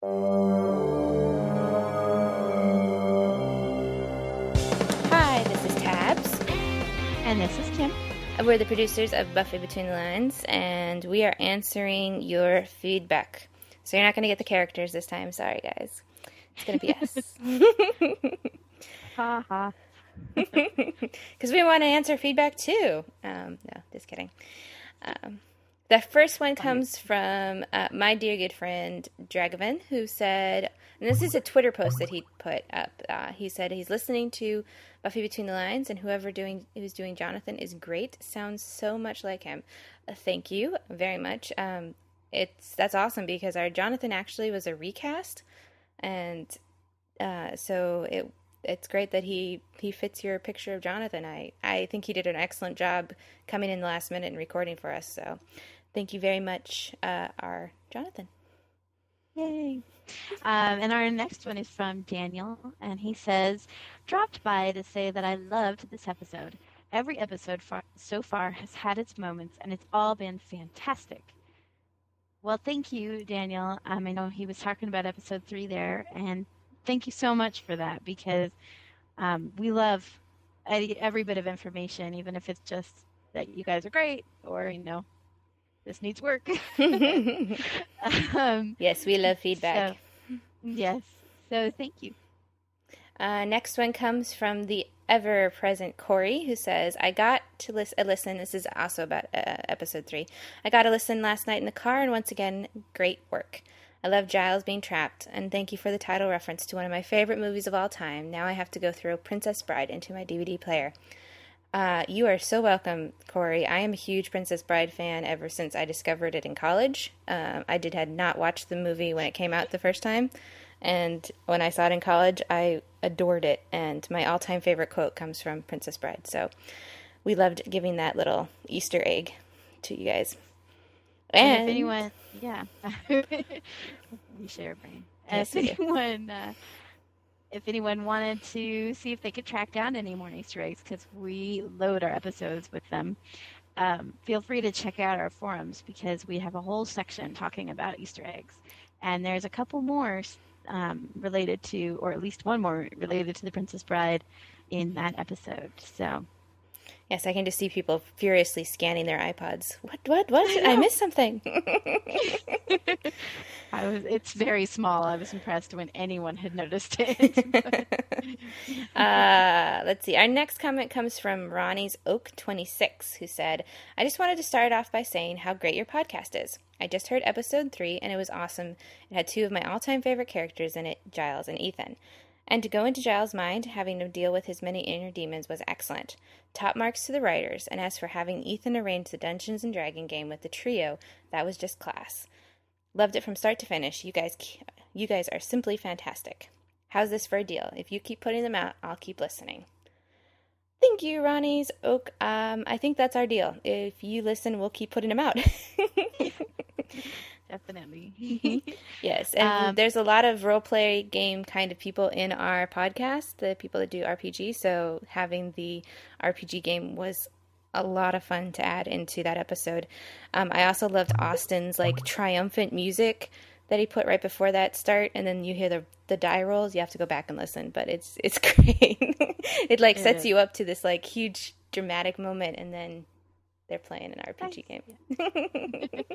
Hi, this is Tabs. And this is Kim. We're the producers of Buffy Between the Lines, and we are answering your feedback. So you're not going to get the characters this time. Sorry, guys. It's going to be us. Ha ha. Because we want to answer feedback too. No, just kidding. The first one comes from my dear good friend Dragovan, who said, and this is a Twitter post that he put up. He said he's listening to Buffy Between the Lines, and who's doing Jonathan is great. Sounds so much like him. Thank you very much. That's awesome because our Jonathan actually was a recast, and so it's great that he fits your picture of Jonathan. I think he did an excellent job coming in the last minute and recording for us. So thank you very much, our Jonathan. Yay. And our next one is from Daniel, and he says, dropped by to say that I loved this episode. Every episode so far has had its moments, and it's all been fantastic. Well, thank you, Daniel. I know he was talking about episode 3 there, and thank you so much for that, because we love every bit of information, even if it's just that you guys are great, or, this needs work. Yes, we love feedback. Yes, so thank you. Next one comes from the ever-present Corey, who says, I got to listen. This is also about episode 3. I got to listen last night in the car, and once again, great work. I love Giles being trapped, and thank you for the title reference to one of my favorite movies of all time. Now I have to go throw Princess Bride into my DVD player. You are so welcome, Corey. I am a huge Princess Bride fan ever since I discovered it in college. I had not watched the movie when it came out the first time, and when I saw it in college, I adored it, and my all-time favorite quote comes from Princess Bride. So we loved giving that little Easter egg to you guys. And if anyone, we share a brain. Yes, If anyone wanted to see if they could track down any more Easter eggs, because we load our episodes with them, feel free to check out our forums, because we have a whole section talking about Easter eggs. And there's a couple more related to, or at least one more related to the Princess Bride in that episode. So. Yes, I can just see people furiously scanning their iPods. What? I missed something. It's very small. I was impressed when anyone had noticed it. Let's see. Our next comment comes from Ronnie's Oak 26, who said, I just wanted to start off by saying how great your podcast is. I just heard episode 3, and it was awesome. It had 2 of my all-time favorite characters in it, Giles and Ethan. And to go into Giles' mind, having to deal with his many inner demons was excellent. Top marks to the writers, and as for having Ethan arrange the Dungeons & Dragons game with the trio, that was just class. Loved it from start to finish. You guys are simply fantastic. How's this for a deal? If you keep putting them out, I'll keep listening. Thank you, Ronnie's Oak. I think that's our deal. If you listen, we'll keep putting them out. Definitely. Yes, and there's a lot of roleplay game kind of people in our podcast, the people that do RPG, so having the RPG game was a lot of fun to add into that episode. I also loved Austin's triumphant music that he put right before that start, and then you hear the die rolls. You have to go back and listen, but it's great. It sets you up to this huge dramatic moment, and then they're playing an RPG game.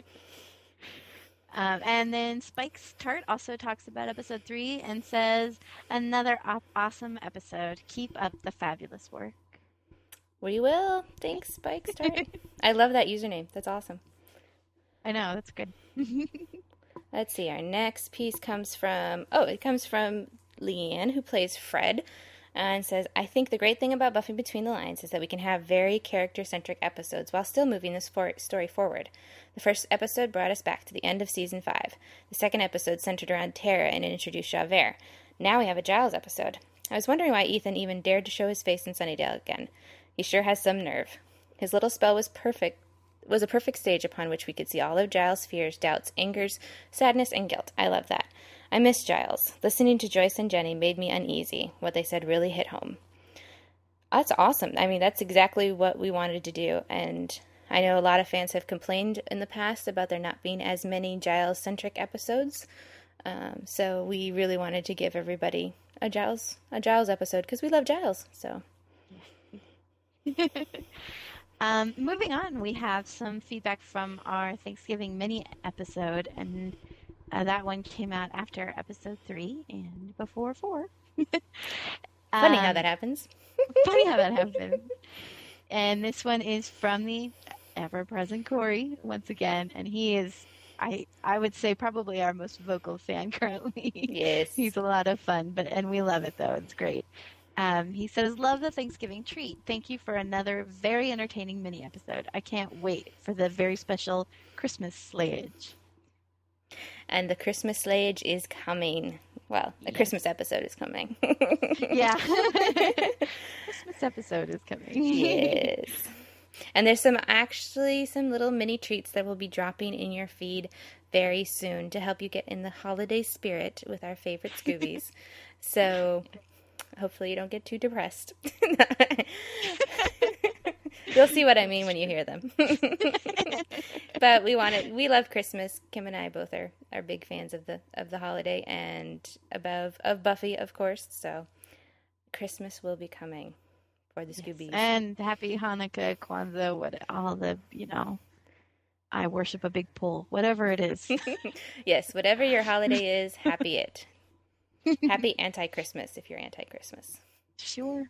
And then Spike's Tart also talks about episode 3 and says, another awesome episode. Keep up the fabulous work. We will. Thanks, Spike's Tart. I love that username. That's awesome. I know. That's good. Let's see. Our next piece comes from Leanne, who plays Fred, and says, I think the great thing about Buffy Between the Lines is that we can have very character-centric episodes while still moving the story forward. The first episode brought us back to the end of season 5. The second episode centered around Tara and introduced Javert. Now we have a Giles episode. I was wondering why Ethan even dared to show his face in Sunnydale again. He sure has some nerve. His little spell was a perfect stage upon which we could see all of Giles' fears, doubts, angers, sadness, and guilt. I love that. I miss Giles. Listening to Joyce and Jenny made me uneasy. What they said really hit home. That's awesome. I mean, that's exactly what we wanted to do, and I know a lot of fans have complained in the past about there not being as many Giles-centric episodes. So we really wanted to give everybody a Giles episode because we love Giles. So moving on, we have some feedback from our Thanksgiving mini episode, and that one came out after episode 3 and before 4. Funny how that happens. Funny how that happens. And this one is from the ever-present Corey once again, and he is, I would say, probably our most vocal fan currently. Yes, he's a lot of fun, and we love it though. It's great. He says, "Love the Thanksgiving treat. Thank you for another very entertaining mini episode. I can't wait for the very special Christmas slayage." And the Christmas slayage is coming. Well, the Christmas episode is coming. Yeah. Christmas episode is coming. Yes. And there's some little mini treats that will be dropping in your feed very soon to help you get in the holiday spirit with our favorite Scoobies. So hopefully you don't get too depressed. You'll see what I mean when you hear them. But we love Christmas. Kim and I both are big fans of the holiday and of Buffy, of course. So Christmas will be coming for the Scoobies. And happy Hanukkah, Kwanzaa, I worship a big pole, whatever it is. Yes, whatever your holiday is, happy it. Happy anti-Christmas if you're anti-Christmas. Sure.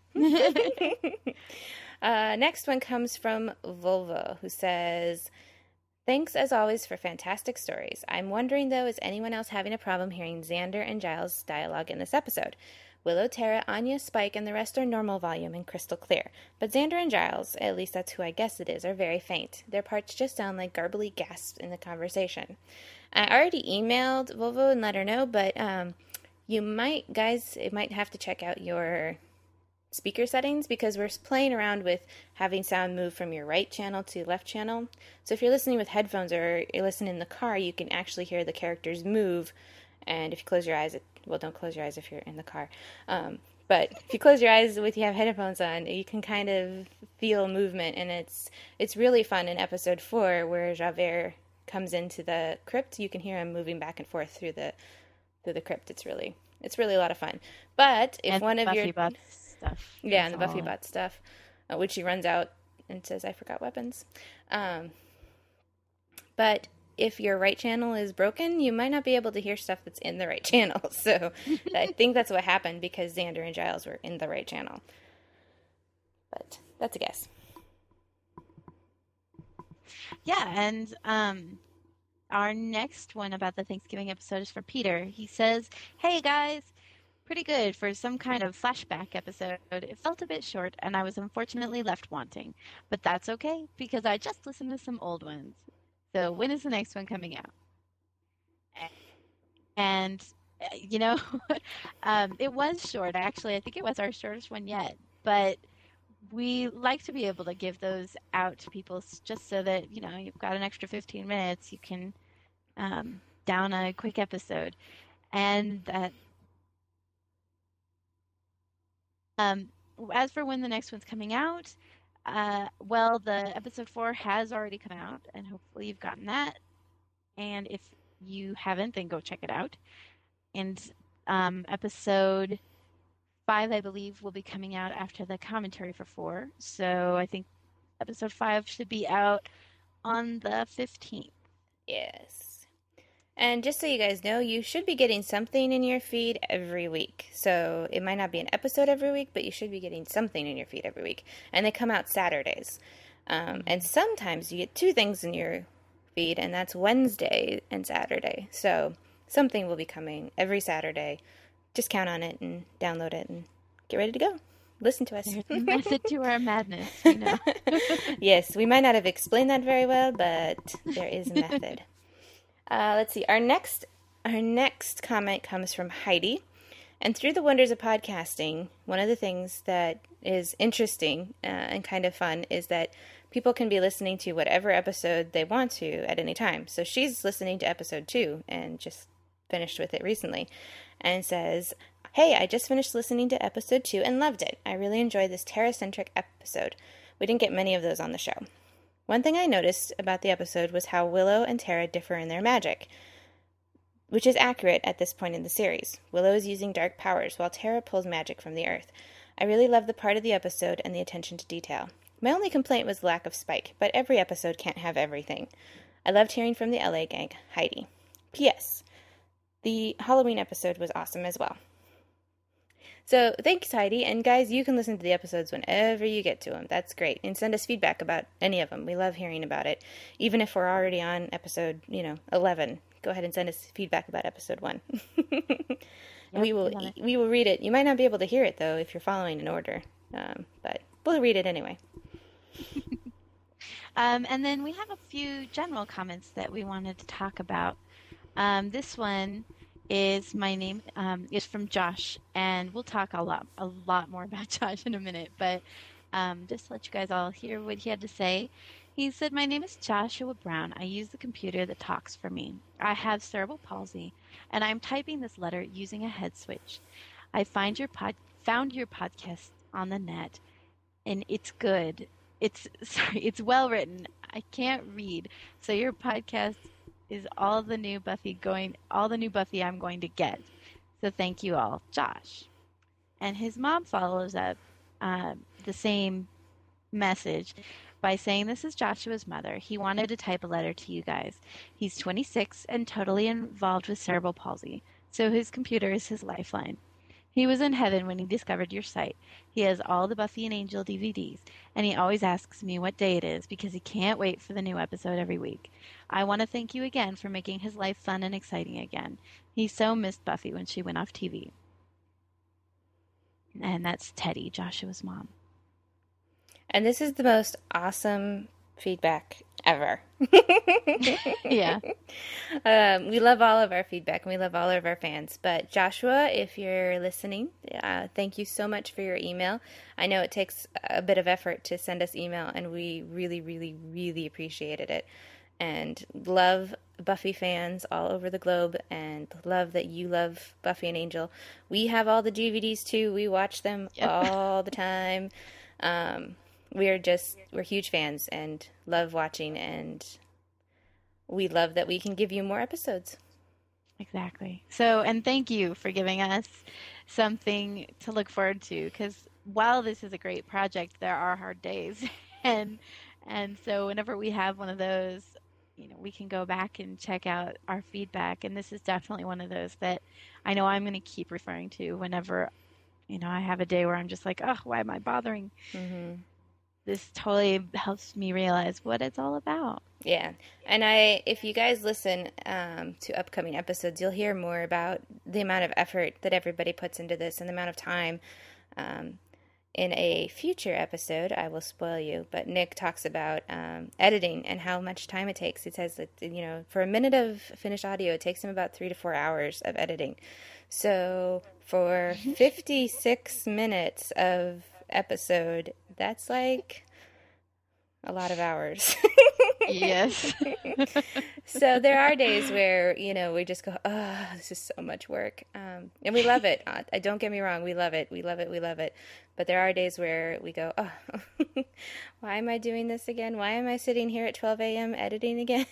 Next one comes from Volvo, who says, "Thanks as always for fantastic stories. I'm wondering though, is anyone else having a problem hearing Xander and Giles' dialogue in this episode? Willow, Tara, Anya, Spike, and the rest are normal volume and crystal clear. But Xander and Giles, at least that's who I guess it is, are very faint. Their parts just sound like garbly gasps in the conversation." I already emailed Volvo and let her know, but you might have to check out your speaker settings because we're playing around with having sound move from your right channel to left channel. So if you're listening with headphones or you're listening in the car, you can actually hear the characters move. And if you close your eyes, don't close your eyes if you're in the car. But if you close your eyes with you have headphones on, you can kind of feel movement, and it's really fun in episode 4 where Javert comes into the crypt. You can hear him moving back and forth through the crypt. It's really a lot of fun. But if one of your stuff. Yeah, and the Buffy bot stuff, which she runs out and says, "I forgot weapons." But if your right channel is broken, you might not be able to hear stuff that's in the right channel. So I think that's what happened because Xander and Giles were in the right channel. But that's a guess. Yeah, and our next one about the Thanksgiving episode is for Peter. He says, "Hey guys, pretty good for some kind of flashback episode. It felt a bit short, and I was unfortunately left wanting. But that's okay, because I just listened to some old ones. So when is the next one coming out?" And, it was short, actually. I think it was our shortest one yet. But we like to be able to give those out to people just so that, you've got an extra 15 minutes. You can down a quick episode. And that... as for when the next one's coming out, the episode 4 has already come out, and hopefully you've gotten that. And if you haven't, then go check it out. And episode 5, I believe, will be coming out after the commentary for 4. So I think episode 5 should be out on the 15th. Yes. And just so you guys know, you should be getting something in your feed every week. So it might not be an episode every week, but you should be getting something in your feed every week. And they come out Saturdays. And sometimes you get 2 things in your feed, and that's Wednesday and Saturday. So something will be coming every Saturday. Just count on it and download it and get ready to go. Listen to us. There's a method to our madness, Yes, we might not have explained that very well, but there is a method. Let's see. Our next comment comes from Heidi. And through the wonders of podcasting, one of the things that is interesting and kind of fun is that people can be listening to whatever episode they want to at any time. So she's listening to episode 2 and just finished with it recently and says, "Hey, I just finished listening to episode 2 and loved it. I really enjoyed this Tara-centric episode. We didn't get many of those on the show. One thing I noticed about the episode was how Willow and Tara differ in their magic. which is accurate at this point in the series. Willow is using dark powers while Tara pulls magic from the earth. I really love the part of the episode and the attention to detail. My only complaint was the lack of Spike, but every episode can't have everything. I loved hearing from the LA gang. Heidi. P.S. The Halloween episode was awesome as well. So thanks, Heidi. And guys, you can listen to the episodes whenever you get to them. That's great. And send us feedback about any of them. We love hearing about it. Even if we're already on episode, 11. Go ahead and send us feedback about episode 1. Yep, we will read it. You might not be able to hear it, though, if you're following an order. But we'll read it anyway. And then we have a few general comments that we wanted to talk about. This one is is from Josh, and we'll talk a lot more about Josh in a minute, but just to let you guys all hear what he had to say. He said, "My name is Joshua Brown. I use the computer that talks for me. I have cerebral palsy, and I'm typing this letter using a head switch. I found your podcast on the net, and it's good. It's well written. I can't read, so your podcast is all the new Buffy I'm going to get. So thank you all, Josh." And his mom follows up the same message by saying, "This is Joshua's mother. He wanted to type a letter to you guys. He's 26 and totally involved with cerebral palsy, so his computer is his lifeline. He was in heaven when he discovered your site. He has all the Buffy and Angel DVDs, and he always asks me what day it is because he can't wait for the new episode every week. I want to thank you again for making his life fun and exciting again. He so missed Buffy when she went off TV." And that's Teddy, Joshua's mom. And this is the most awesome feedback ever. Yeah. We love all of our feedback, and we love all of our fans. But Joshua, if you're listening, thank you so much for your email. I know it takes a bit of effort to send us email, and we really, really, really appreciated it. And love Buffy fans all over the globe, and love that you love Buffy and Angel. We have all the DVDs too. We watch them all the time. We're huge fans and love watching, and we love that we can give you more episodes. Exactly. So, and thank you for giving us something to look forward to, because while this is a great project, there are hard days. and so whenever we have one of those, we can go back and check out our feedback. And this is definitely one of those that I know I'm going to keep referring to whenever, I have a day where I'm just like, oh, why am I bothering? Mm-hmm. This totally helps me realize what it's all about. Yeah. And if you guys listen to upcoming episodes, you'll hear more about the amount of effort that everybody puts into this and the amount of time. In a future episode, I will spoil you, but Nick talks about editing and how much time it takes. It says that, for a minute of finished audio, it takes him about 3 to 4 hours of editing. So for 56 minutes of episode, that's like a lot of hours. Yes. So there are days where, we just go, oh, this is so much work. And we love it. Don't get me wrong. We love it. We love it. We love it. But there are days where we go, oh, why am I doing this again? Why am I sitting here at 12 a.m. editing again?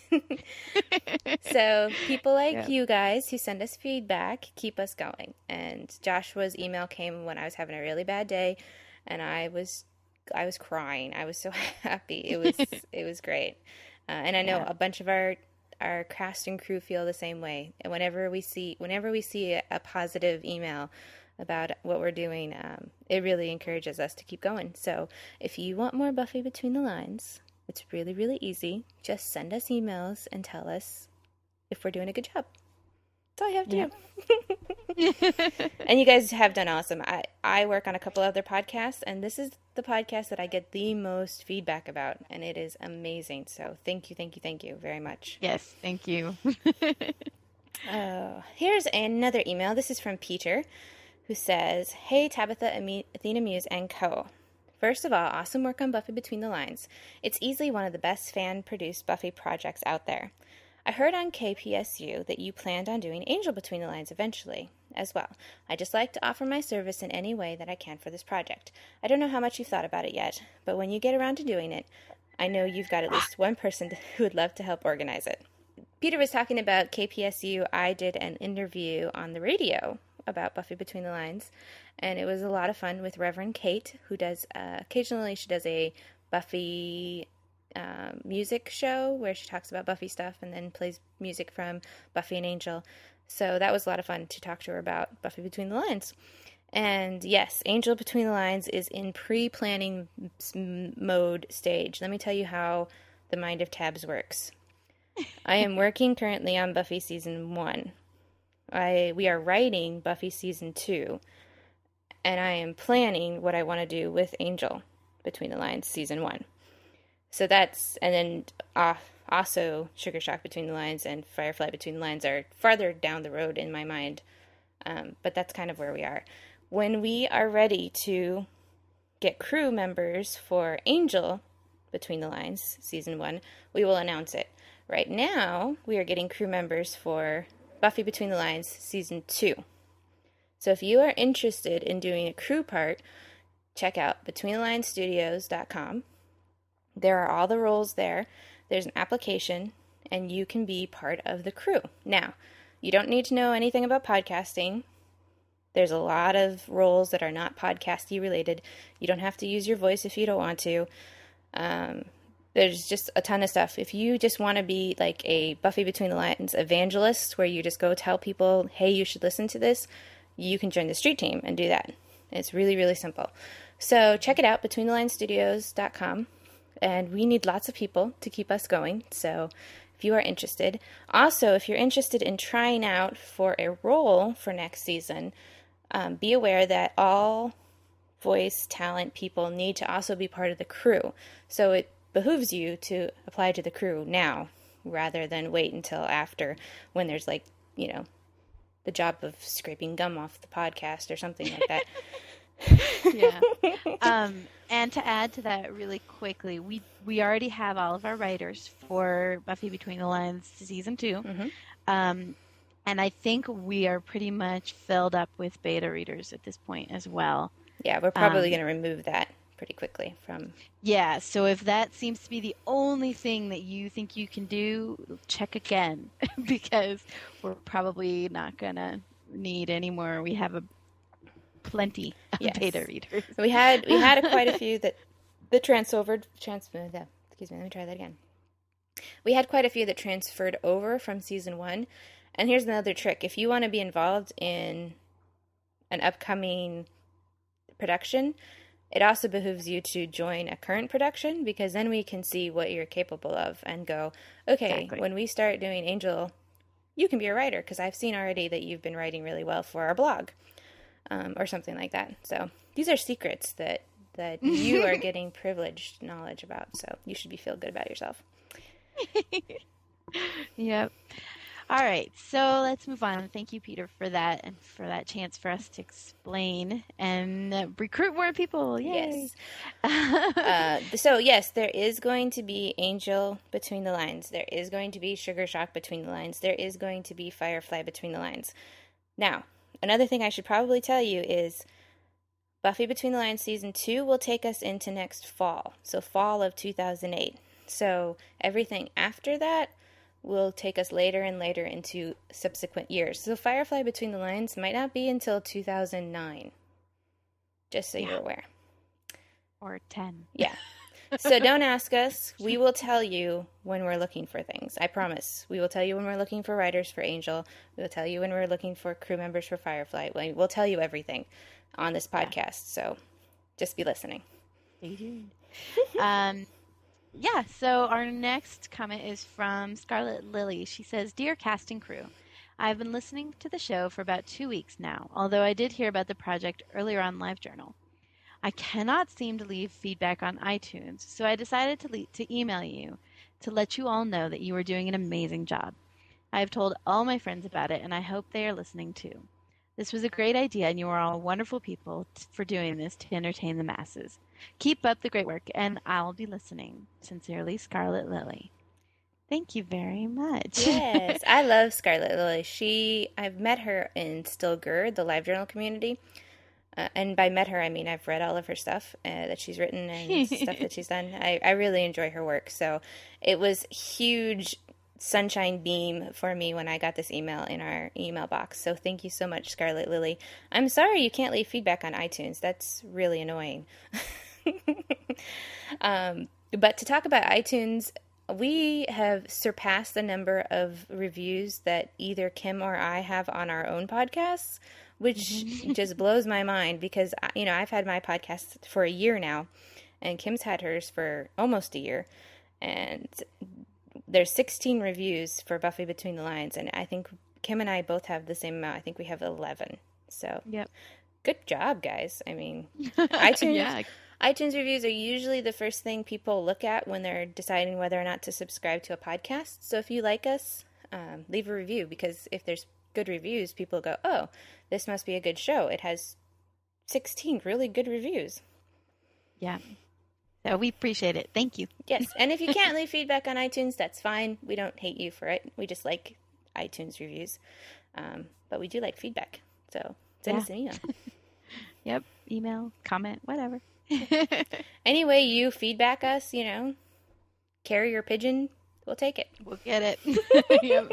So people like you guys who send us feedback keep us going. And Joshua's email came when I was having a really bad day, and I was crying. I was so happy. It was great. And I know a bunch of our cast and crew feel the same way. And whenever we see a positive email about what we're doing, it really encourages us to keep going. So if you want more Buffy Between the Lines, it's really, really easy. Just send us emails and tell us if we're doing a good job. That's all you have to do. And you guys have done awesome. I work on a couple other podcasts, and this is the podcast that I get the most feedback about, and it is amazing. So thank you very much. Yes, thank you. Here's another email. This is from Peter, who says, "Hey, Tabitha, Athena Muse, and co. First of all, awesome work on Buffy Between the Lines. It's easily one of the best fan-produced Buffy projects out there. I heard on KPSU that you planned on doing Angel Between the Lines eventually as well. I'd just like to offer my service in any way that I can for this project. I don't know how much you've thought about it yet, but when you get around to doing it, I know you've got at least one person who would love to help organize it. Peter was talking about KPSU. I did an interview on the radio about Buffy Between the Lines, and it was a lot of fun with Reverend Kate, who does, occasionally she does a Buffy music show where she talks about Buffy stuff and then plays music from Buffy and Angel. So that was a lot of fun to talk to her about Buffy Between the Lines. And yes, Angel Between the Lines is in pre-planning mode stage. Let me tell you how the mind of Tabs works. I am working currently on Buffy Season 1. We are writing Buffy Season 2. And I am planning what I want to do with Angel Between the Lines Season 1. So that's, and then also Sugar Shock Between the Lines and Firefly Between the Lines are farther down the road in my mind. But that's kind of where we are. When we are ready to get crew members for Angel Between the Lines Season 1, we will announce it. Right now, we are getting crew members for Buffy Between the Lines Season 2. So if you are interested in doing a crew part, check out BetweenTheLinesStudios.com. There are all the roles there. There's an application, and you can be part of the crew. Now, you don't need to know anything about podcasting. There's a lot of roles that are not podcasty related. You don't have to use your voice if you don't want to. There's just a ton of stuff. If you just want to be like a Buffy Between the Lines evangelist, where you just go tell people, hey, you should listen to this, you can join the street team and do that. It's really, really simple. So check it out, BetweenTheLinesStudios.com. And we need lots of people to keep us going. So if you are interested. Also, if you're interested in trying out for a role for next season, be aware that all voice talent people need to also be part of the crew. So it behooves you to apply to the crew now rather than wait until after, when there's like, you know, the job of scraping gum off the podcast or something like that. Yeah. And to add to that really quickly, we already have all of our writers for Buffy Between the Lines Season 2. Mm-hmm. And I think we are pretty much filled up with beta readers at this point as well. Yeah, we're probably going to remove that pretty quickly from... Yeah, so if that seems to be the only thing that you think you can do, check again, because we're probably not going to need any more. We have plenty of beta readers. We had quite a few that excuse me, let me try that again. We had quite a few that transferred over from Season 1. And here's another trick. If you want to be involved in an upcoming production, it also behooves you to join a current production, because then we can see what you're capable of and go, okay, exactly. When we start doing Angel, you can be a writer, because I've seen already that you've been writing really well for our blog, or something like that. So these are secrets that you are getting privileged knowledge about, so you should feel good about yourself. Yep. All right, so let's move on. Thank you, Peter, for that, and for that chance for us to explain and recruit more people. Yay! Yes. So, yes, there is going to be Angel Between the Lines. There is going to be Sugar Shock Between the Lines. There is going to be Firefly Between the Lines. Now, another thing I should probably tell you is Buffy Between the Lines Season 2 will take us into next fall, so fall of 2008. So everything after that will take us later and later into subsequent years. So Firefly Between the Lines might not be until 2009, just so you're aware. Or 10. Yeah. So don't ask us. We will tell you when we're looking for things. I promise. We will tell you when we're looking for writers for Angel. We will tell you when we're looking for crew members for Firefly. We'll tell you everything on this podcast. So just be listening. Stay tuned. Yeah, so our next comment is from Scarlet Lily. She says, Dear cast and crew, I've been listening to the show for about 2 weeks now, although I did hear about the project earlier on LiveJournal. I cannot seem to leave feedback on iTunes, so I decided to email you to let you all know that you are doing an amazing job. I have told all my friends about it, and I hope they are listening too. This was a great idea, and you are all wonderful people for doing this to entertain the masses. Keep up the great work, and I'll be listening. Sincerely, Scarlet Lily. Thank you very much. Yes, I love Scarlet Lily. I've met her in Stilgur, the LiveJournal community. And by met her, I mean I've read all of her stuff that she's written and stuff that she's done. I really enjoy her work. So it was huge sunshine beam for me when I got this email in our email box. So thank you so much, Scarlet Lily. I'm sorry you can't leave feedback on iTunes. That's really annoying. But to talk about iTunes, we have surpassed the number of reviews that either Kim or I have on our own podcasts, which just blows my mind because, you know, I've had my podcast for a year now, and Kim's had hers for almost a year. And there's 16 reviews for Buffy Between the Lines, and I think Kim and I both have the same amount. I think we have 11. So, Yep. Good job, guys. I mean, iTunes... Yeah. iTunes reviews are usually the first thing people look at when they're deciding whether or not to subscribe to a podcast. So if you like us, leave a review, because if there's good reviews, people go, oh, this must be a good show. It has 16 really good reviews. Yeah. So we appreciate it. Thank you. Yes, and if you can't leave feedback on iTunes, that's fine. We don't hate you for it. We just like iTunes reviews. But we do like feedback. So send us an email. Yep. Email, comment, whatever. Any way you feedback us, you know, carrier pigeon, we'll take it. We'll get it. Yep.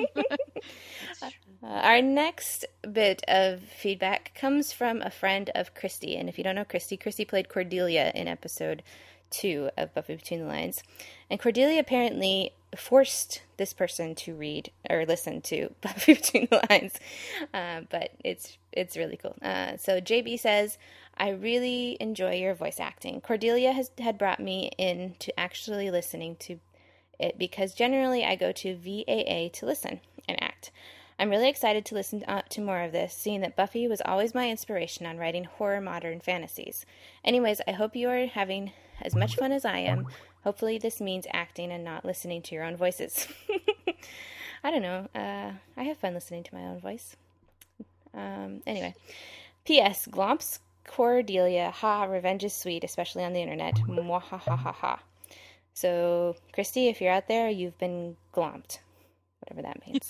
Our next bit of feedback comes from a friend of Christy. And if you don't know Christy played Cordelia in episode 2 of Buffy Between the Lines. And Cordelia apparently forced this person to read or listen to Buffy Between the Lines. But it's really cool. So JB says, I really enjoy your voice acting. Cordelia had brought me into actually listening to it because generally I go to VAA to listen and act. I'm really excited to listen to more of this, seeing that Buffy was always my inspiration on writing horror modern fantasies. Anyways, I hope you are having as much fun as I am. Hopefully this means acting and not listening to your own voices. I don't know. I have fun listening to my own voice. Anyway. P.S. Glomps Cordelia, revenge is sweet, especially on the internet. Mwahahaha. So, Christy, if you're out there, you've been glomped. Whatever that means.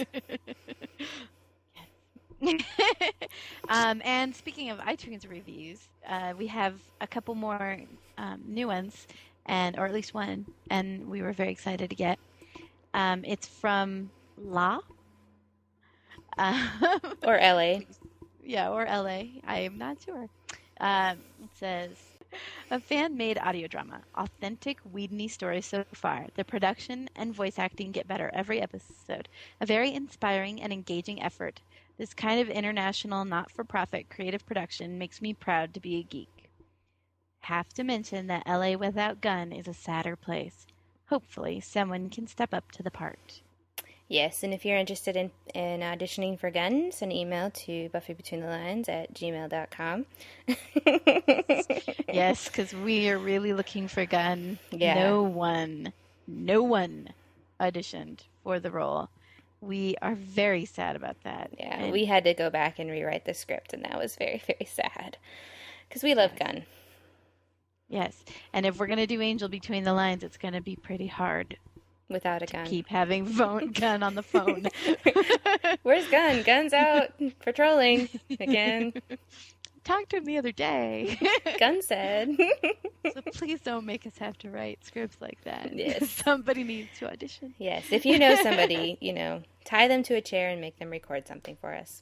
And speaking of iTunes reviews, we have a couple more new ones, or at least one, and we were very excited to get. It's from La. Or LA. Yeah, or LA. I am not sure. It says, a fan-made audio drama. Authentic Whedon-y story so far. The production and voice acting get better every episode. A very inspiring and engaging effort. This kind of international, not-for-profit creative production makes me proud to be a geek. Have to mention that LA without Gunn is a sadder place. Hopefully, someone can step up to the part. Yes, and if you're interested in auditioning for Gunn, send an email to buffybetweenthelines@gmail.com. Yes, because we are really looking for Gunn. Yeah. No one auditioned for the role. We are very sad about that. Yeah, and we had to go back and rewrite the script, and that was very, very sad. Because we love Gunn. Yes, and if we're going to do Angel Between the Lines, it's going to be pretty hard. Without a gun. Keep having Gunn on the phone. Where's Gunn? Gunn's out patrolling again. Talked to him the other day. Gunn said. So please don't make us have to write scripts like that. Yes. Somebody needs to audition. Yes, if you know somebody, tie them to a chair and make them record something for us.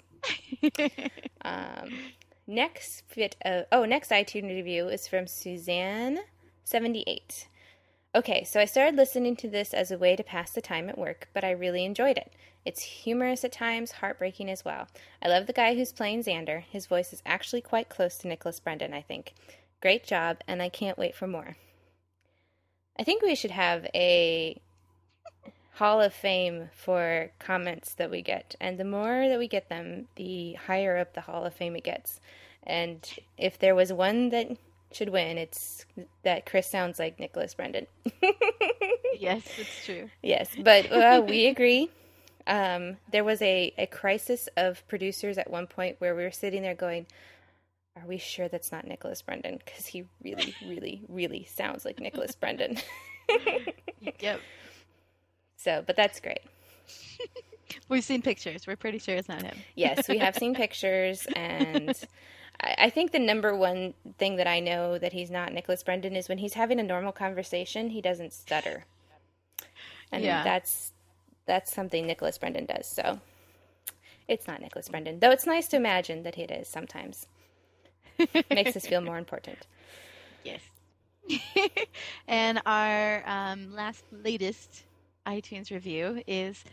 Next iTunes review is from Suzanne78. Okay, so I started listening to this as a way to pass the time at work, but I really enjoyed it. It's humorous at times, heartbreaking as well. I love the guy who's playing Xander. His voice is actually quite close to Nicholas Brendan, I think. Great job, and I can't wait for more. I think we should have a Hall of Fame for comments that we get, and the more that we get them, the higher up the Hall of Fame it gets. And if there was one that should win, it's that Chris sounds like Nicholas Brendan. Yes, it's true. Yes, but we agree. There was a crisis of producers at one point where we were sitting there going, are we sure that's not Nicholas Brendan? Because he really, really, really sounds like Nicholas Brendan. Yep. So, but that's great. We've seen pictures. We're pretty sure it's not him. Yes, we have seen pictures, and I think the number one thing that I know that he's not Nicholas Brendan is when he's having a normal conversation, he doesn't stutter. And that's something Nicholas Brendan does. So it's not Nicholas Brendan, though it's nice to imagine that it is sometimes. Makes us feel more important. Yes. And our latest iTunes review is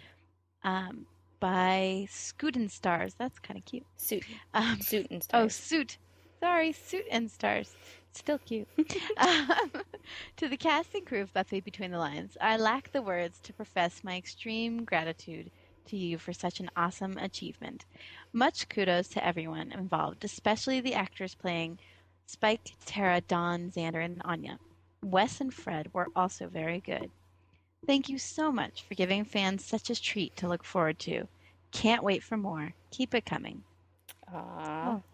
by Scoot and Stars. That's kind of cute. Suit and Stars. Oh, Suit. Sorry, Suit and Stars. Still cute. To the cast and crew of Buffy Between the Lines, I lack the words to profess my extreme gratitude to you for such an awesome achievement. Much kudos to everyone involved, especially the actors playing Spike, Tara, Dawn, Xander, and Anya. Wes and Fred were also very good. Thank you so much for giving fans such a treat to look forward to. Can't wait for more. Keep it coming. Aww. Oh.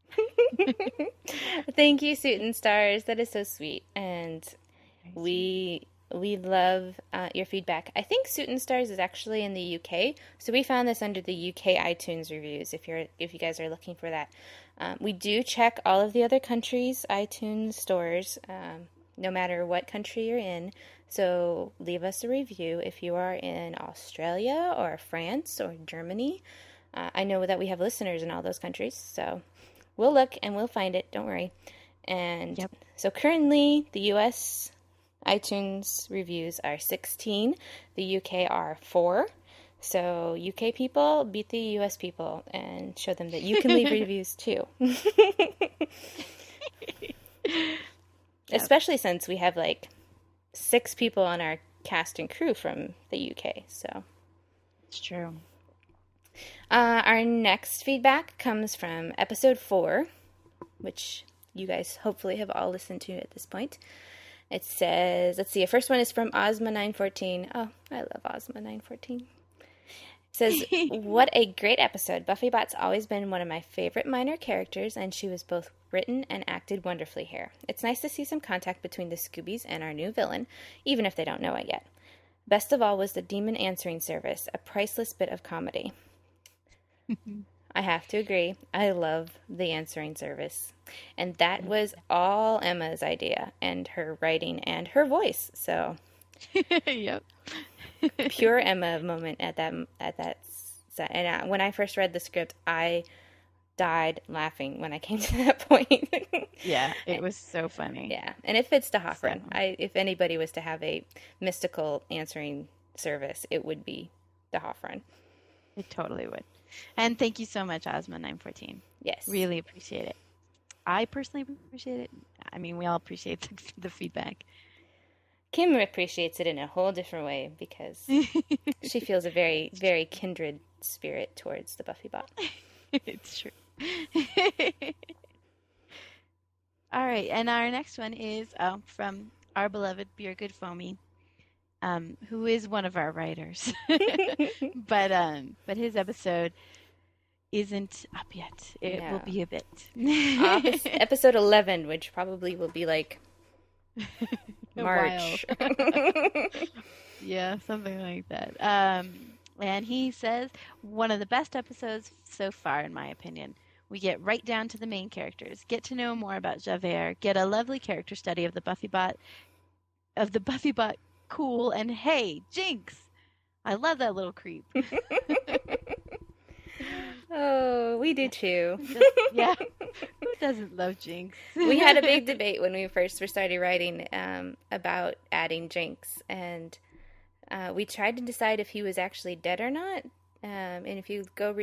Thank you, Suit and Stars. That is so sweet, and we love your feedback. I think Suit and Stars is actually in the UK, so we found this under the UK iTunes reviews. If you guys are looking for that, we do check all of the other countries' iTunes stores, no matter what country you're in. So leave us a review if you are in Australia or France or Germany. I know that we have listeners in all those countries, so we'll look and we'll find it. Don't worry. And So currently the US iTunes reviews are 16. The UK are 4. So UK people, beat the US people and show them that you can leave reviews too. Especially since we have like 6 people on our cast and crew from the UK. So it's true. Our next feedback comes from episode 4, which you guys hopefully have all listened to at this point. It says, let's see, the first one is from Ozma914. Oh, I love Ozma914. It says, what a great episode. Buffybot's always been one of my favorite minor characters, and she was both written and acted wonderfully here. It's nice to see some contact between the Scoobies and our new villain, even if they don't know it yet. Best of all was the demon answering service, a priceless bit of comedy. I have to agree. I love the answering service. And that was all Emma's idea, and her writing and her voice. So, yep. Pure Emma moment at that set. And when I first read the script, I died laughing when I came to that point. Yeah, it was so funny. Yeah, and it fits to Hoffman. So. If anybody was to have a mystical answering service, it would be the Hoffman. It totally would. And thank you so much, Ozma914. Yes. Really appreciate it. I personally appreciate it. I mean, we all appreciate the feedback. Kim appreciates it in a whole different way because she feels a very, very kindred spirit towards the Buffybot. It's true. All right, and our next one is from our beloved Beer Good Foamy, who is one of our writers, but his episode isn't up yet. It will be a bit. Episode 11, which probably will be like March. Yeah, something like that. And he says, one of the best episodes so far, in my opinion. We get right down to the main characters, get to know more about Javert, get a lovely character study of the Buffybot, cool, and hey, Jinx! I love that little creep. Oh, we do too. Yeah. Who doesn't love Jinx? We had a big debate when we first started writing about adding Jinx, and we tried to decide if he was actually dead or not. And if you go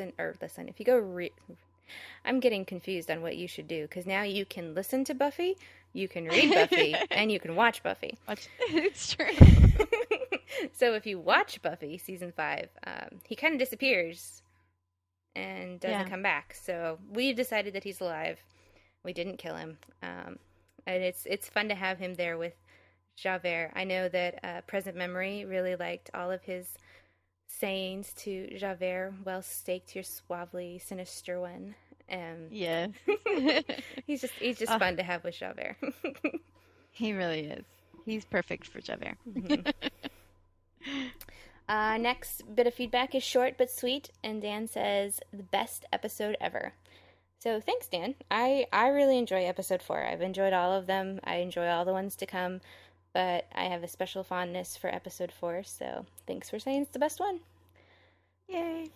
I'm getting confused on what you should do, because now you can listen to Buffy, you can read Buffy, and you can watch Buffy. It's true. So if you watch Buffy season 5, he kind of disappears and doesn't come back. So we decided that he's alive. We didn't kill him, and it's fun to have him there with Javert. I know that Present Memory really liked all of his sayings to Javert. Well staked, your suavely sinister one. Yes. he's just fun to have with Javert. He really is. He's perfect for Javert. Mm-hmm. Next bit of feedback is short but sweet, and Dan says, the best episode ever. So thanks, Dan. I really enjoy episode 4. I've enjoyed all of them. I enjoy all the ones to come. but I have a special fondness for episode 4, so thanks for saying it's the best one. Yay.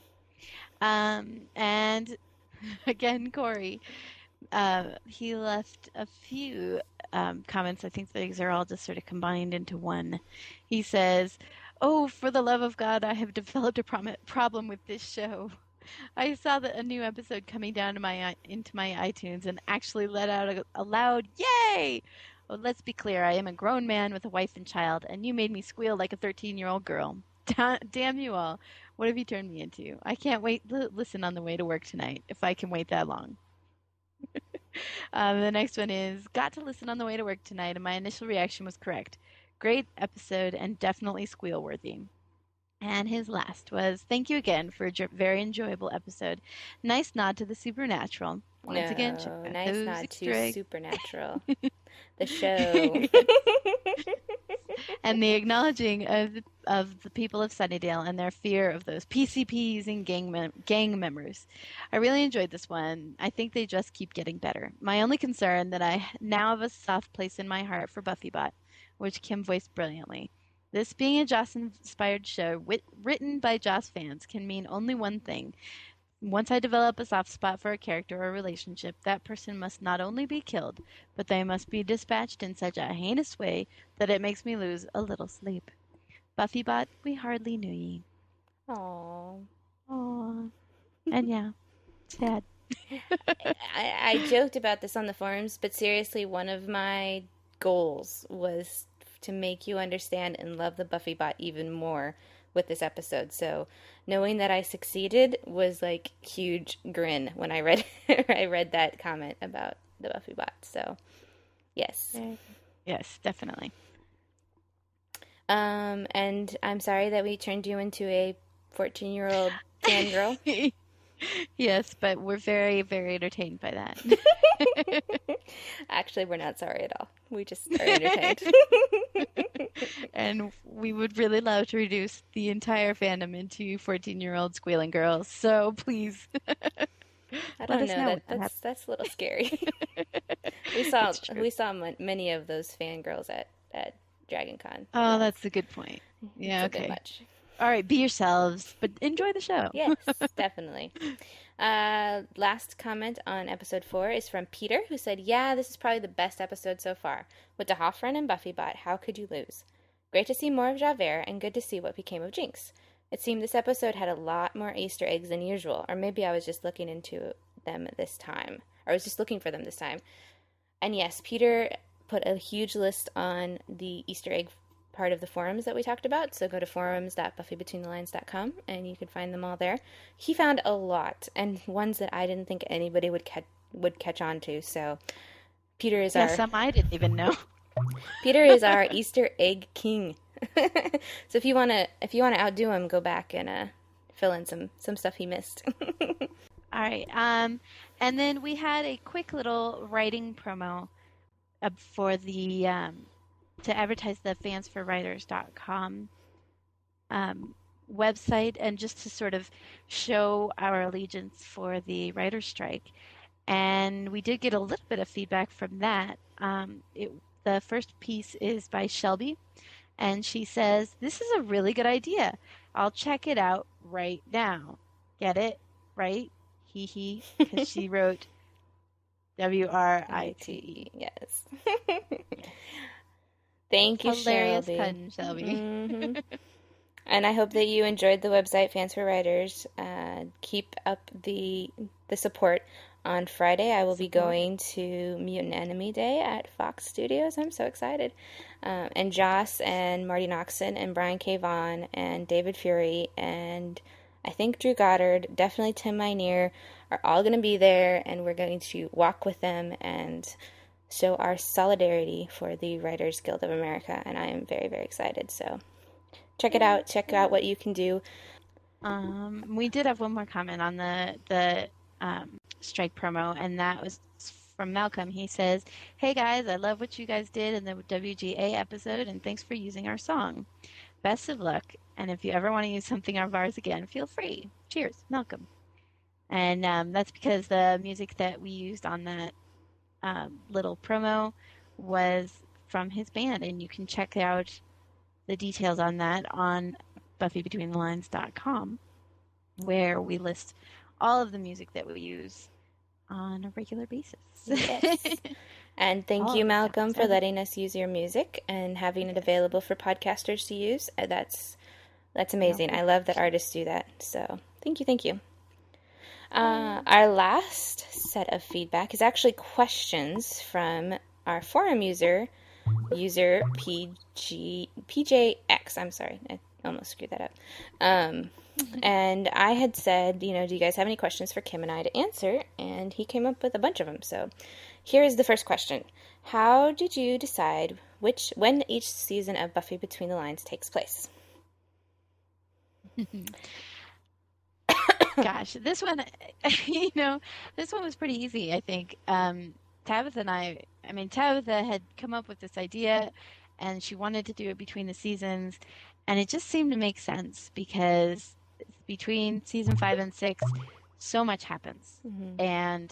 And again, Corey, he left a few comments. I think these are all just sort of combined into one. He says, "Oh, for the love of God, I have developed a problem with this show. I saw a new episode coming down to into my iTunes and actually let out a loud yay! Well, let's be clear, I am a grown man with a wife and child, and you made me squeal like a 13-year-old girl. Damn you all. What have you turned me into? I can't wait to listen on the way to work tonight, if I can wait that long." The next one is, "Got to listen on the way to work tonight, and my initial reaction was correct. Great episode and definitely squeal worthy." And his last was, "Thank you again for a very enjoyable episode. Nice nod to the supernatural." Once again, nice nod to Supernatural, the show. And the acknowledging of the people of Sunnydale and their fear of those PCPs and gang members. I really enjoyed this one. I think they just keep getting better. My only concern that I now have a soft place in my heart for BuffyBot, which Kim voiced brilliantly. This being a Joss-inspired show written by Joss fans can mean only one thing. Once I develop a soft spot for a character or relationship, that person must not only be killed, but they must be dispatched in such a heinous way that it makes me lose a little sleep. BuffyBot, we hardly knew ye. Aww. Aww. And yeah, sad. I joked about this on the forums, but seriously, one of my goals was to make you understand and love the BuffyBot even more with this episode. So knowing that I succeeded was like huge grin when I read that comment about the BuffyBot. So yes. Yes, definitely. And I'm sorry that we turned you into a 14-year-old fangirl. Yes, but we're very, very entertained by that. Actually, we're not sorry at all. We just are entertained. And we would really love to reduce the entire fandom into 14-year-old squealing girls. So please. I don't know. That's a little scary. we saw many of those fangirls at DragonCon. Oh, that's a good point. Yeah, it's okay. A bit much. All right, be yourselves, but enjoy the show. Yes, definitely. Last comment on episode 4 is from Peter, who said, "Yeah, this is probably the best episode so far. With the Hoffren and BuffyBot, how could you lose? Great to see more of Javert, and good to see what became of Jinx. It seemed this episode had a lot more Easter eggs than usual, or maybe I was just looking into them this time. Or I was just looking for them this time." And yes, Peter put a huge list on the Easter egg part of the forums that we talked about, so go to forums.buffybetweenthelines.com and you can find them all there. He found a lot, and ones that I didn't think anybody would catch on to, so Peter is some I didn't even know. Peter is our Easter egg king. So if you want to outdo him, go back and fill in some stuff he missed. All right. And then we had a quick little writing promo for the to advertise the fansforwriters.com website, and just to sort of show our allegiance for the writer's strike. And we did get a little bit of feedback from that. The first piece is by Shelby, and she says, "This is a really good idea. I'll check it out right now." Get it? Right? Hee hee. Because she wrote WRIT. Yes. Thank you, Hilarious Shelby. pun, Shelby. Mm-hmm. And I hope that you enjoyed the website, Fans for Writers. Keep up the support. On Friday, I will be going to Mutant Enemy Day at Fox Studios. I'm so excited. And Joss and Marty Noxon and Brian K. Vaughan and David Fury and I think Drew Goddard, definitely Tim Minear, are all going to be there, and we're going to walk with them and show our solidarity for the Writers Guild of America, and I am very, very excited. So check it out. Check out what you can do. We did have one more comment on the strike promo, and that was from Malcolm. He says, "Hey guys, I love what you guys did in the WGA episode, and thanks for using our song. Best of luck, and if you ever want to use something of ours again, feel free. Cheers, Malcolm." And that's because the music that we used on that little promo was from his band, and you can check out the details on that on BuffyBetweenTheLines.com, where we list all of the music that we use on a regular basis. Yes. And thank you, Malcolm, for letting us use your music and having it available for podcasters to use. That's amazing. I love that artists do that. So thank you. Our last set of feedback is actually questions from our forum user PJX. I'm sorry, I almost screwed that up. And I had said, do you guys have any questions for Kim and I to answer? And he came up with a bunch of them. So here is the first question. How did you decide when each season of Buffy Between the Lines takes place? Gosh, this one, this one was pretty easy, I think. Tabitha and Tabitha had come up with this idea, and she wanted to do it between the seasons, and it just seemed to make sense because between season 5 and 6, so much happens. Mm-hmm. And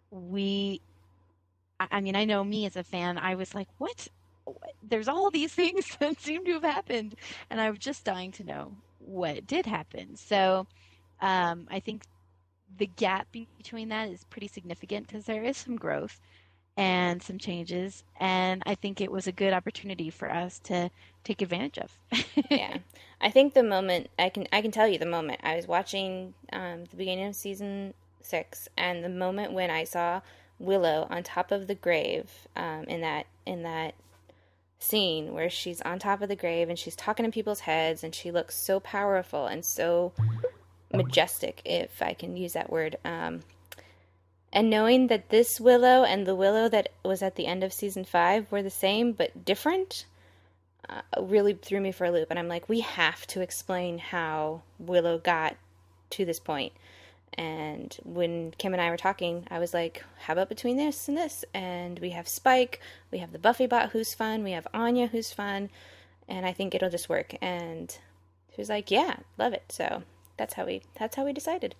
I know me as a fan, I was like, what? There's all these things that seem to have happened, and I was just dying to know what did happen. So I think the gap between that is pretty significant because there is some growth and some changes, and I think it was a good opportunity for us to take advantage of. Yeah, I think the moment I can tell you the moment I was watching the beginning of season 6, and the moment when I saw Willow on top of the grave in that scene where she's on top of the grave and she's talking in people's heads and she looks so powerful and so majestic, if I can use that word. And knowing that this Willow and the Willow that was at the end of season 5 were the same but different really threw me for a loop. And I'm like, we have to explain how Willow got to this point. And when Kim and I were talking, I was like, how about between this and this? And we have Spike, we have the Buffy bot who's fun, we have Anya who's fun, and I think it'll just work. And she was like, yeah, love it. So that's how we decided.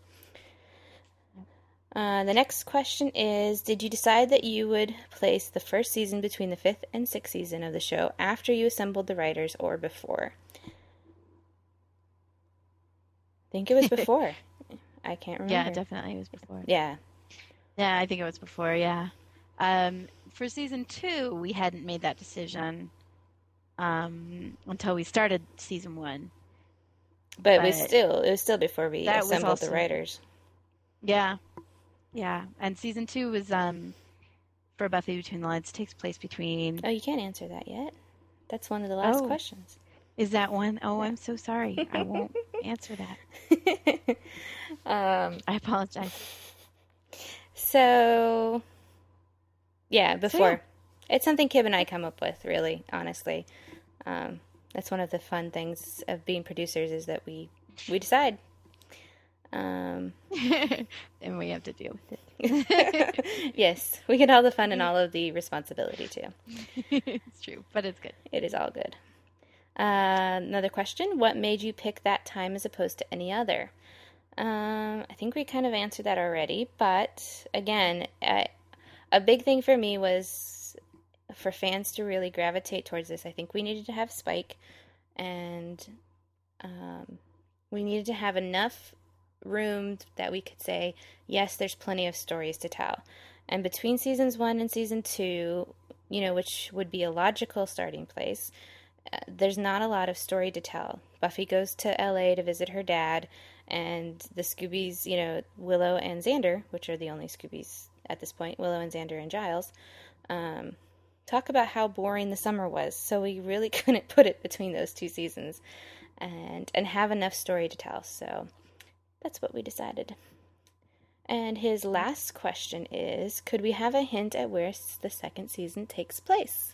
The next question is, did you decide that you would place the first season between the 5th and 6th season of the show after you assembled the writers or before? I think it was before. I can't remember. Yeah, definitely it was before. Yeah. Yeah, I think it was before, yeah. For season 2, we hadn't made that decision until we started season 1. But it was still before we assembled the writers. Yeah. Yeah. And season 2 was for Buffy Between the Lines takes place between... Oh, you can't answer that yet. That's one of the last questions. Is that one? Oh, yeah. I'm so sorry. I won't answer that. I apologize. So, yeah, before. So, yeah. It's something Kim and I come up with, really, honestly. That's one of the fun things of being producers is that we decide. And we have to deal with it. Yes, we get all the fun and all of the responsibility, too. It's true, but it's good. It is all good. Another question, what made you pick that time as opposed to any other? I think we kind of answered that already, but again, a big thing for me was for fans to really gravitate towards this. I think we needed to have Spike, and we needed to have enough room that we could say, yes, there's plenty of stories to tell. And between seasons 1 and season 2, which would be a logical starting place, there's not a lot of story to tell. Buffy goes to LA to visit her dad, and the Scoobies, Willow and Xander, which are the only Scoobies at this point, Willow and Xander and Giles, talk about how boring the summer was. So we really couldn't put it between those 2 seasons and have enough story to tell. So that's what we decided. And his last question is, could we have a hint at where the 2nd season takes place?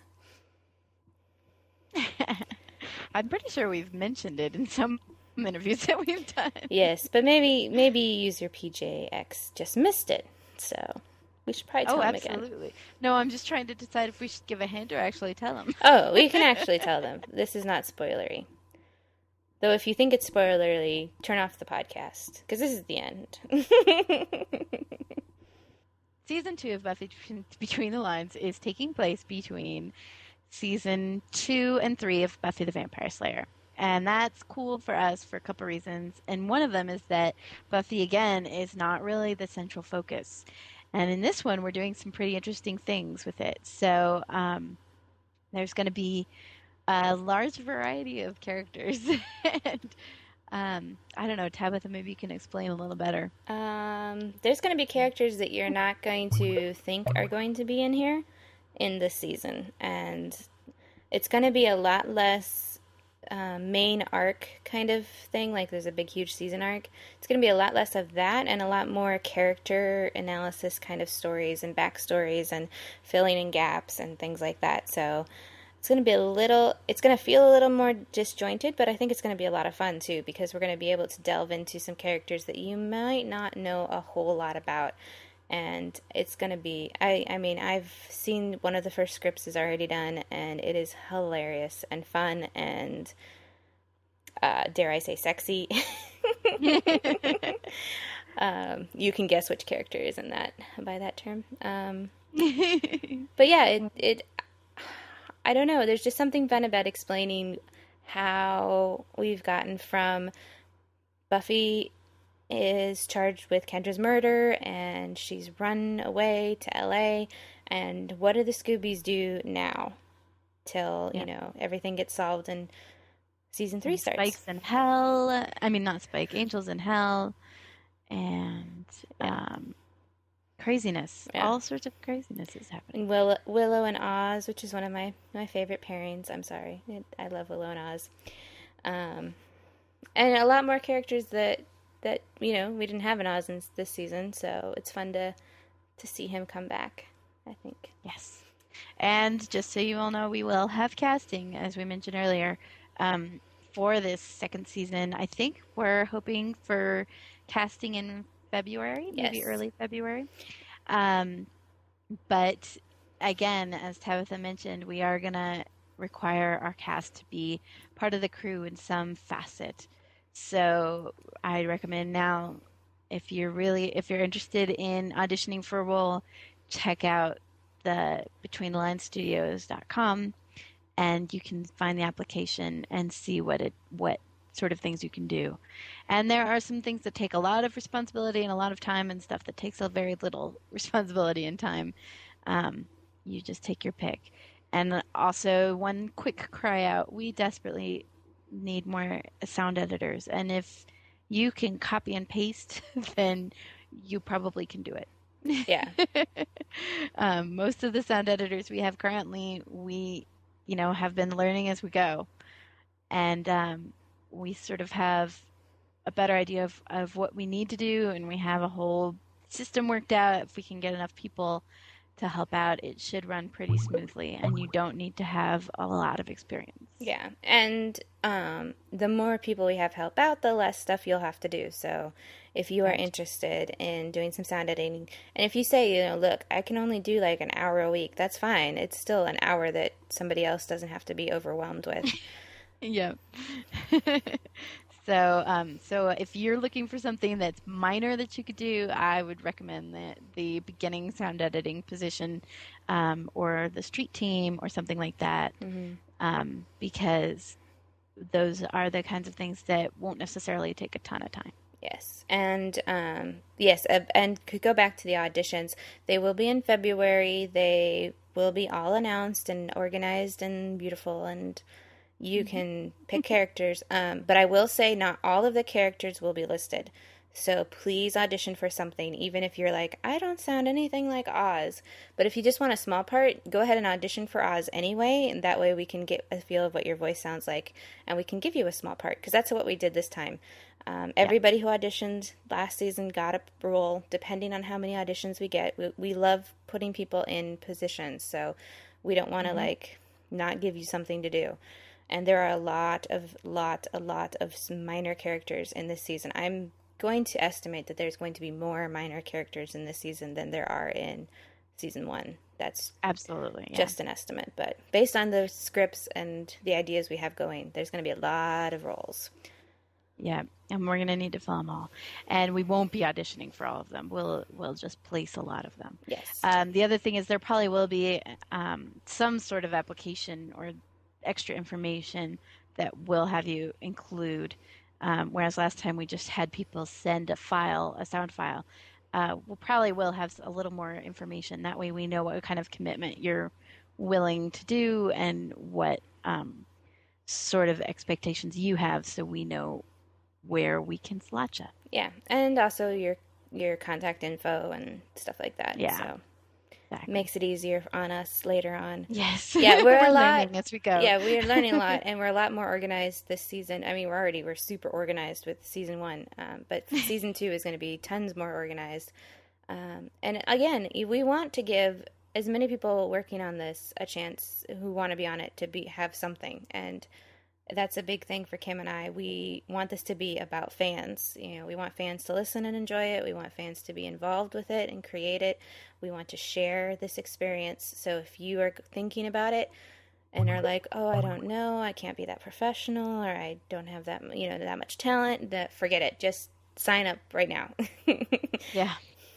I'm pretty sure we've mentioned it in some interviews that we've done. Yes, but maybe user PJX just missed it. So we should probably tell him again. Oh, absolutely. No, I'm just trying to decide if we should give a hint or actually tell them. Oh, we can actually tell them. This is not spoilery. Though if you think it's spoilery, turn off the podcast, because this is the end. Season 2 of Buffy Between the Lines is taking place between season 2 and 3 of Buffy the Vampire Slayer. And that's cool for us for a couple reasons. And one of them is that Buffy, again, is not really the central focus. And in this one, we're doing some pretty interesting things with it. So there's going to be a large variety of characters. And I don't know, Tabitha, maybe you can explain a little better. There's going to be characters that you're not going to think are going to be in here in this season. And it's going to be a lot less main arc kind of thing, like there's a big huge season arc. It's going to be a lot less of that and a lot more character analysis kind of stories and backstories and filling in gaps and things like that. So it's going to be it's going to feel a little more disjointed, but I think it's going to be a lot of fun too, because we're going to be able to delve into some characters that you might not know a whole lot about. And it's going to be, I mean, I've seen one of the first scripts is already done, and it is hilarious and fun and, dare I say, sexy. You can guess which character is in that by that term. But yeah, I don't know. There's just something fun about explaining how we've gotten from Buffy is charged with Kendra's murder, and she's run away to LA, and what do the Scoobies do now till, you know, everything gets solved and season 3 starts. Spike's in hell. I mean, not Spike, Angel's in hell, and craziness. Yeah. All sorts of craziness is happening. Willow and Oz, which is one of my favorite pairings. I'm sorry. I love Willow and Oz. And a lot more characters that you know, we didn't have in Oz this season, so it's fun to see him come back, I think. Yes. And just so you all know, we will have casting, as we mentioned earlier, for this second season. I think we're hoping for casting in February, maybe early February. But again, as Tabitha mentioned, we are going to require our cast to be part of the crew in some facet. So I recommend now, if you're interested in auditioning for a role, check out the BetweenTheLinesStudios.com, and you can find the application and see what sort of things you can do. And there are some things that take a lot of responsibility and a lot of time, and stuff that takes a very little responsibility and time. You just take your pick. And also, one quick cry out: we desperately need more sound editors, and if you can copy and paste, then you probably can do it. Yeah. Most of the sound editors we have currently, we have been learning as we go, and we sort of have a better idea of what we need to do, and we have a whole system worked out. If we can get enough people to help out, it should run pretty smoothly, and you don't need to have a lot of experience. Yeah, and the more people we have help out, the less stuff you'll have to do. So if you are interested in doing some sound editing, and if you say, look, I can only do like an hour a week, that's fine. It's still an hour that somebody else doesn't have to be overwhelmed with. Yep. So if you're looking for something that's minor that you could do, I would recommend the beginning sound editing position, or the street team or something like that, because those are the kinds of things that won't necessarily take a ton of time. Yes, and and could go back to the auditions. They will be in February. They will be all announced and organized and beautiful, and you can pick characters, but I will say not all of the characters will be listed. So please audition for something, even if you're like, I don't sound anything like Oz. But if you just want a small part, go ahead and audition for Oz anyway, and that way we can get a feel of what your voice sounds like, and we can give you a small part, because that's what we did this time. Everybody who auditioned last season got a role, depending on how many auditions we get. We love putting people in positions, so we don't want to not give you something to do. And there are a lot of minor characters in this season. I'm going to estimate that there's going to be more minor characters in this season than there are in season 1. That's absolutely just an estimate, but based on the scripts and the ideas we have going, there's going to be a lot of roles. Yeah, and we're gonna need to fill them all, and we won't be auditioning for all of them. We'll just place a lot of them. Yes. The other thing is there probably will be some sort of application or extra information that will have you include. Whereas last time we just had people send a file, a sound file. We'll probably will have a little more information. That way we know what kind of commitment you're willing to do and what sort of expectations you have, so we know where we can slot you. Yeah, and also your contact info and stuff like that. Yeah, so exactly. makes it easier on us later on. Yes. Yeah, we're a lot learning as we go. Yeah, we're learning a lot, and we're a lot more organized this season. I mean, we're super organized with season 1, but season 2 is going to be tons more organized. And again, we want to give as many people working on this a chance who want to be on it to have something, and that's a big thing for Kim and I. We want this to be about fans. We want fans to listen and enjoy it. We want fans to be involved with it and create it. We want to share this experience. So if you are thinking about it and are like, oh, I don't know, I can't be that professional, or I don't have that, that much talent, forget it. Just sign up right now. Yeah.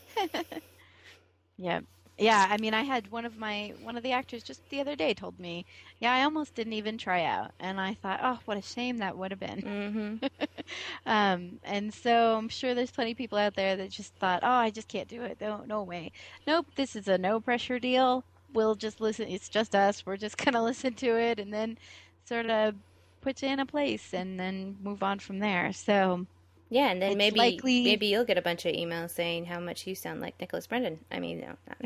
Yeah. Yeah, I mean, I had one of the actors just the other day told me, yeah, I almost didn't even try out. And I thought, oh, what a shame that would have been. Mm-hmm. And so I'm sure there's plenty of people out there that just thought, oh, I just can't do it. No way. Nope, this is a no pressure deal. We'll just listen. It's just us. We're just going to listen to it and then sort of put you in a place and then move on from there. So... yeah, and then maybe likely... you'll get a bunch of emails saying how much you sound like Nicholas Brendan. I mean, no, not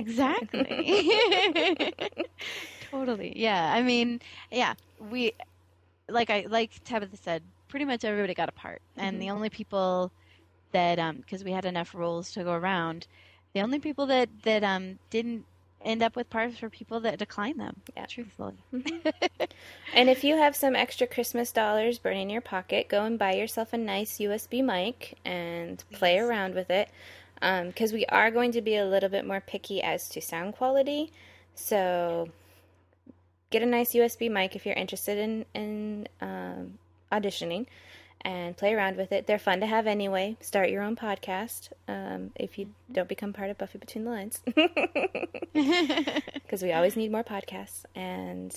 exactly. Totally. Yeah. I mean, yeah. We like Tabitha said, pretty much everybody got a part, and the only people that because we had enough roles to go around, the only people that didn't end up with parts for people that declined them. Yeah, truthfully. And if you have some extra Christmas dollars burning in your pocket, go and buy yourself a nice USB mic and play around with it, because we are going to be a little bit more picky as to sound quality. So get a nice USB mic if you're interested in auditioning, and play around with it. They're fun to have anyway. Start your own podcast if you don't become part of Buffy Between the Lines. Because we always need more podcasts. And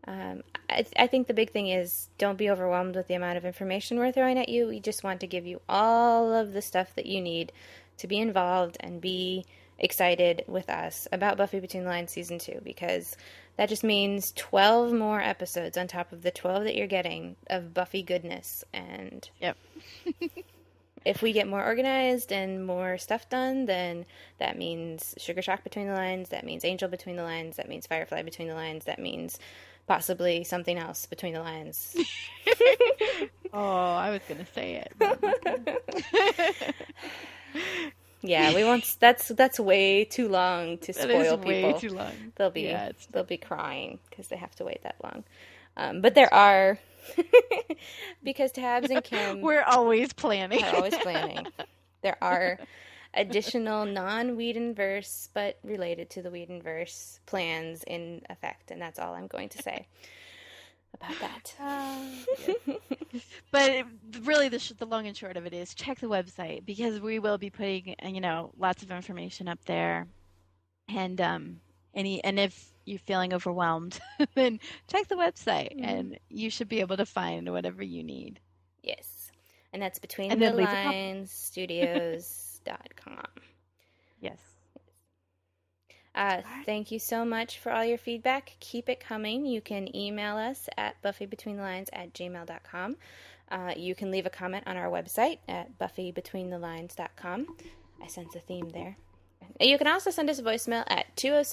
I think the big thing is don't be overwhelmed with the amount of information we're throwing at you. We just want to give you all of the stuff that you need to be involved and be excited with us about Buffy Between the Lines Season 2, because that just means 12 more episodes on top of the 12 that you're getting of Buffy goodness. And yep. If we get more organized and more stuff done, then that means Sugar Shock Between the Lines, that means Angel Between the Lines, that means Firefly Between the Lines, that means possibly something else between the lines. Oh, I was going to say it. Yeah, we won't. That's way too long to spoil people. Way too long. They'll be crying because they have to wait that long. But there are because Tabs and Kim we're always planning. There are additional non-Whedonverse but related to the Whedonverse plans in effect, and that's all I'm going to say about that. But really, the long and short of it is check the website, because we will be putting lots of information up there, and if you're feeling overwhelmed, then check the website, and you should be able to find whatever you need. Yes, and that's BetweenTheLinesStudios.com. Yes. Thank you so much for all your feedback. Keep it coming. You can email us at buffybetweenthelines@gmail.com. You can leave a comment on our website at buffybetweenthelines.com. I sense a theme there. You can also send us a voicemail at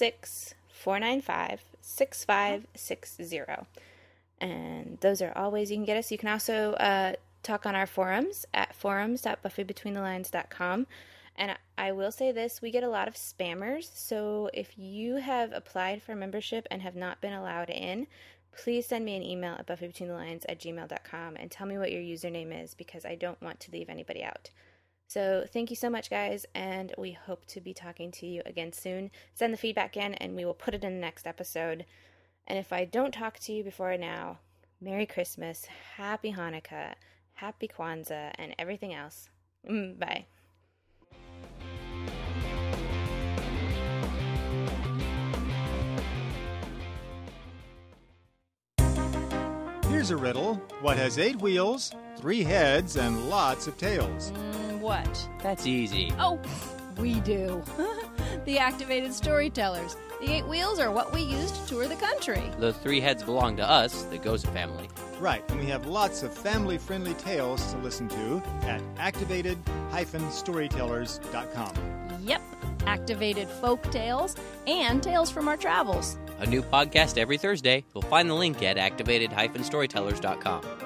206-495-6560. And those are all ways you can get us. You can also talk on our forums at forums.buffybetweenthelines.com. And I will say this, we get a lot of spammers, so if you have applied for membership and have not been allowed in, please send me an email at buffybetweenthelines@gmail.com and tell me what your username is, because I don't want to leave anybody out. So thank you so much, guys, and we hope to be talking to you again soon. Send the feedback in, and we will put it in the next episode. And if I don't talk to you before now, Merry Christmas, Happy Hanukkah, Happy Kwanzaa and everything else. Bye. Here's a riddle. What has 8 wheels, 3 heads, and lots of tails? What? That's easy. Oh, we do. The Activated Storytellers. The 8 wheels are what we use to tour the country. The 3 heads belong to us, the Ghost family. Right, and we have lots of family-friendly tales to listen to at activated-storytellers.com. Yep, activated folk tales and tales from our travels. A new podcast every Thursday. You'll find the link at activated-storytellers.com.